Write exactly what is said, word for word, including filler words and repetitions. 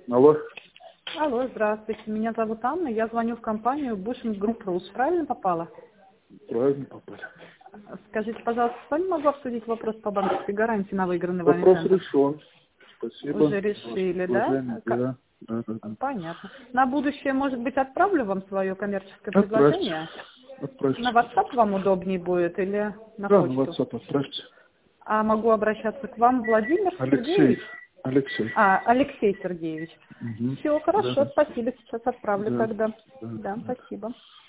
Алло. Алло, здравствуйте. Меня зовут Анна. Я звоню в компанию Bushing Group Rus. Правильно попала? Правильно попали. Скажите, пожалуйста, с вами могу обсудить вопрос по банковской гарантии на выигранный вами Вопрос тендер? решен. Спасибо. Уже решили, да? Уважаемый, Ка- да? Да, да, да. Понятно. На будущее, может быть, отправлю вам свое коммерческое Отправьте. предложение? Отправьте. На WhatsApp вам удобнее будет или на Да, на почту? WhatsApp отправьте. А могу обращаться к вам, Владимир Алексей. Сергеевич? Алексей. А, Алексей Сергеевич. Угу. Все, Да, хорошо, да. спасибо. Сейчас отправлю Да, тогда. да, Да, да. спасибо.